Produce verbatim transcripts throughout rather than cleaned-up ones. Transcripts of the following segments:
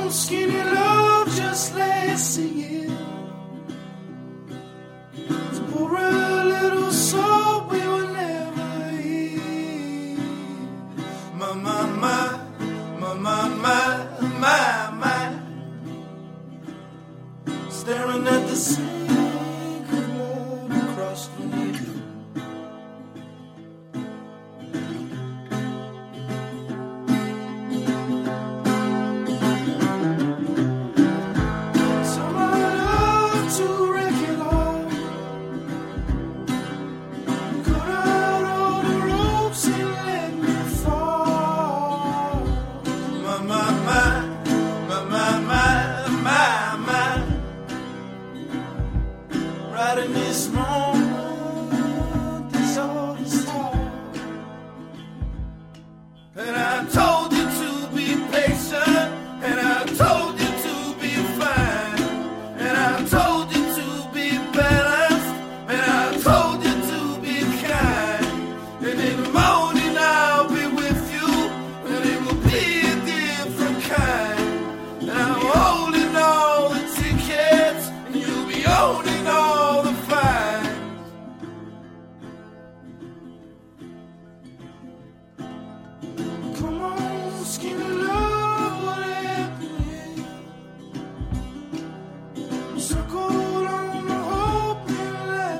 on, skinny love, just last singing. To pour a little salt we will never eat. My, my, my, my, my, my, my, my. Staring at the sink of blood across the way. Right in this moment, this all is hard. And I told you to be patient, and I told you to be fine, and I told you to be balanced, and I told you to be kind. And in the morning I'll be with you, and it will be a different kind. And I'm holding all the tickets, and you'll be owning all. Come on, skinny love, what happened? Circled on the hope that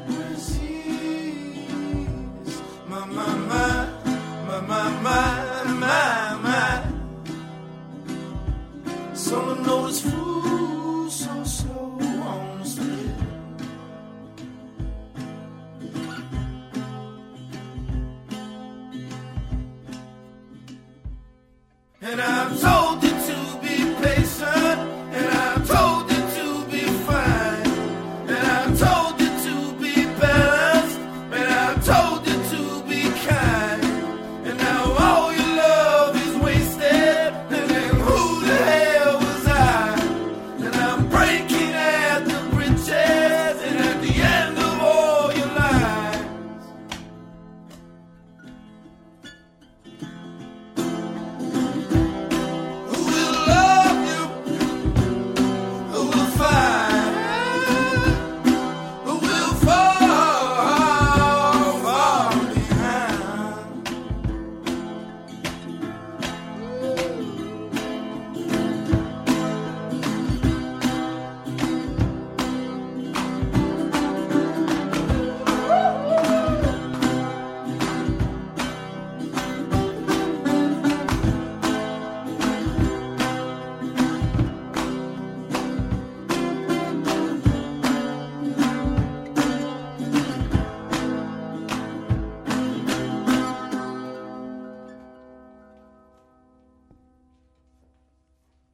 precedes. My, my, my, my, my, my, my, my. Someone noticed food so slow on the split. And I've told you